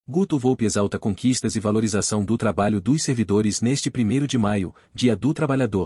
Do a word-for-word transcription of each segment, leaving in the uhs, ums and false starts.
Guto Volpi exalta conquistas e valorização do trabalho dos servidores neste primeiro de maio, Dia do Trabalhador.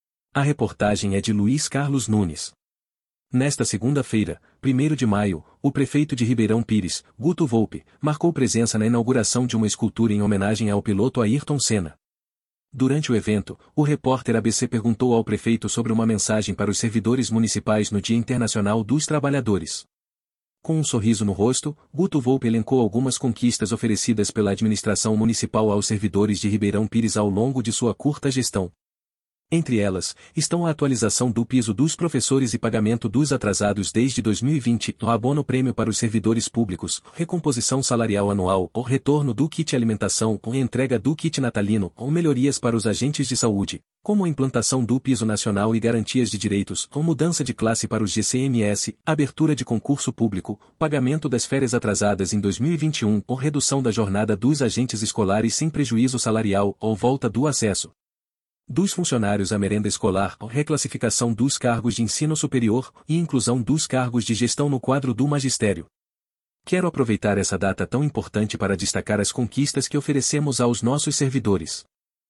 A reportagem é de Luiz Carlos Nunes. Nesta segunda-feira, primeiro de maio, o prefeito de Ribeirão Pires, Guto Volpi, marcou presença na inauguração de uma escultura em homenagem ao piloto Ayrton Senna. Durante o evento, o repórter A B C perguntou ao prefeito sobre uma mensagem para os servidores municipais no Dia Internacional dos Trabalhadores. Com um sorriso no rosto, Guto Volpi elencou algumas conquistas oferecidas pela administração municipal aos servidores de Ribeirão Pires ao longo de sua curta gestão. Entre elas, estão a atualização do piso dos professores e pagamento dos atrasados desde dois mil e vinte, o abono prêmio para os servidores públicos, recomposição salarial anual, o retorno do kit alimentação, a entrega do kit natalino, ou melhorias para os agentes de saúde, como a implantação do piso nacional e garantias de direitos, ou mudança de classe para os G C M S, abertura de concurso público, pagamento das férias atrasadas em dois mil e vinte e um, ou redução da jornada dos agentes escolares sem prejuízo salarial, ou volta do acesso dos funcionários à merenda escolar, reclassificação dos cargos de ensino superior e inclusão dos cargos de gestão no quadro do magistério. Quero aproveitar essa data tão importante para destacar as conquistas que oferecemos aos nossos servidores.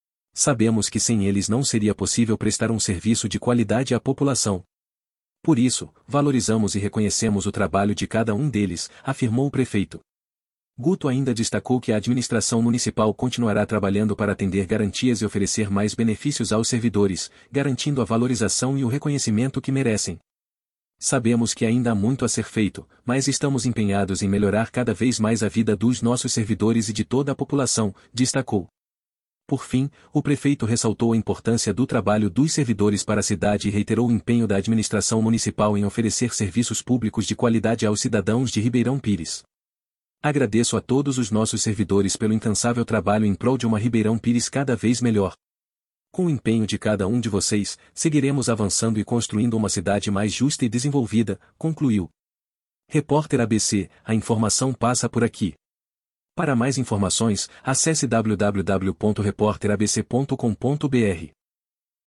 Sabemos que sem eles não seria possível prestar um serviço de qualidade à população. Por isso, valorizamos e reconhecemos o trabalho de cada um deles, afirmou o prefeito. Guto ainda destacou que a administração municipal continuará trabalhando para atender garantias e oferecer mais benefícios aos servidores, garantindo a valorização e o reconhecimento que merecem. Sabemos que ainda há muito a ser feito, mas estamos empenhados em melhorar cada vez mais a vida dos nossos servidores e de toda a população, destacou. Por fim, o prefeito ressaltou a importância do trabalho dos servidores para a cidade e reiterou o empenho da administração municipal em oferecer serviços públicos de qualidade aos cidadãos de Ribeirão Pires. Agradeço a todos os nossos servidores pelo incansável trabalho em prol de uma Ribeirão Pires cada vez melhor. Com o empenho de cada um de vocês, seguiremos avançando e construindo uma cidade mais justa e desenvolvida, concluiu. Repórter A B C, a informação passa por aqui. Para mais informações, acesse w w w ponto repórter a b c ponto com ponto b r.